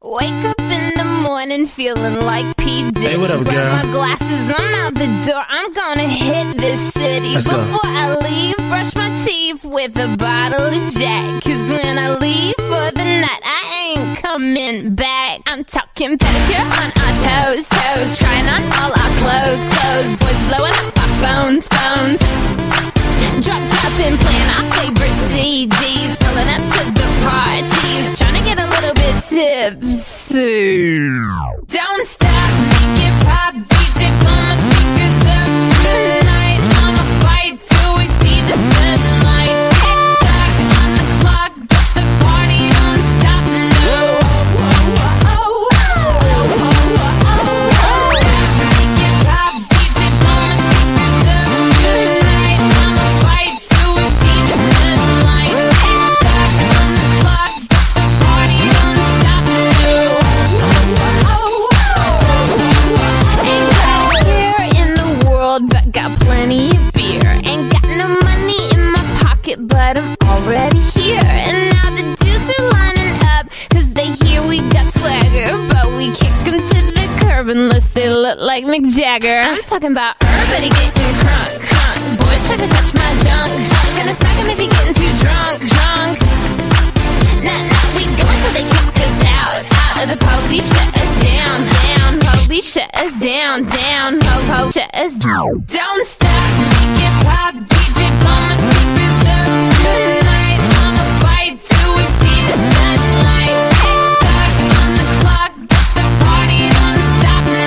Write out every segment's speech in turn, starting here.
Wake up in the morning feeling like P. Diddy. Hey, what up, girl? Grab my glasses, I'm out the door. I'm gonna hit this city. Let's go. Before I leave, brush my teeth with a bottle of Jack. Cause when I leave for the night, I ain't coming back. I'm talking pedicure on our toes, toes. Trying on all our clothes, clothes. Boys blowing up our phones, phones. Drop top and playing our favorite CDs. Pulling up to the parties, trying to get a little bit tipsy. Don't stop, make it pop, DJ blow my speakers up tonight. I'ma fight till we see the sunlight. Tick tock on the clock, but the party don't stop. No. Make it pop, DJ blow my speakers up tonight. I'ma fight till we see the sunlight. Tick tock on the clock, but the party don't stop. No. Ain't got care in the world, but got plenty of beer. Ain't got no money in my pocket, but I'm already here. And now the dudes are lining up, cause they hear we got swagger. But we kick them to the curb unless they look like Mick Jagger. I'm talking about everybody getting crunk, crunk. Boys try to touch my junk, junk. Gonna smack him if he getting too drunk, drunk. Nah, nah, we go until they kick us out, out. The police shut us down, down. Police shut us down, down. Po, shut us down. Don't stop, make it pop, DJ blow my speakers up tonight. I'ma fight till we see the sunlight. Tick tock on the clock, but the party don't stop. No.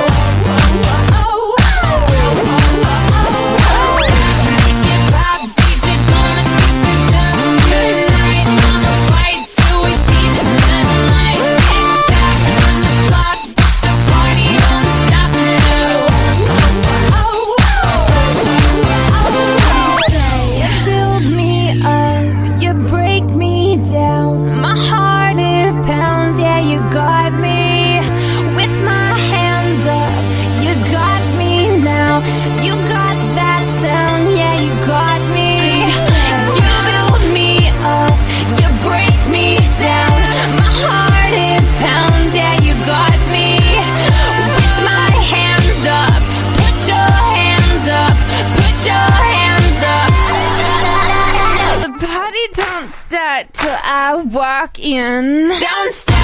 Make it pop, DJ blow my speakers up tonight. I'ma fight till we see the sunlight. Tick tock on the clock, but the party don't stop. No. You build me up, you break me down. My heart it pounds, yeah, you got me. With my hands up, you got me now. You got that sound, yeah, you got me. You build me up, you break me down. My heart it pounds, yeah, you got me. With my hands up, put your hands up, put your hands up. The party don't start till I walk in. Don't stop.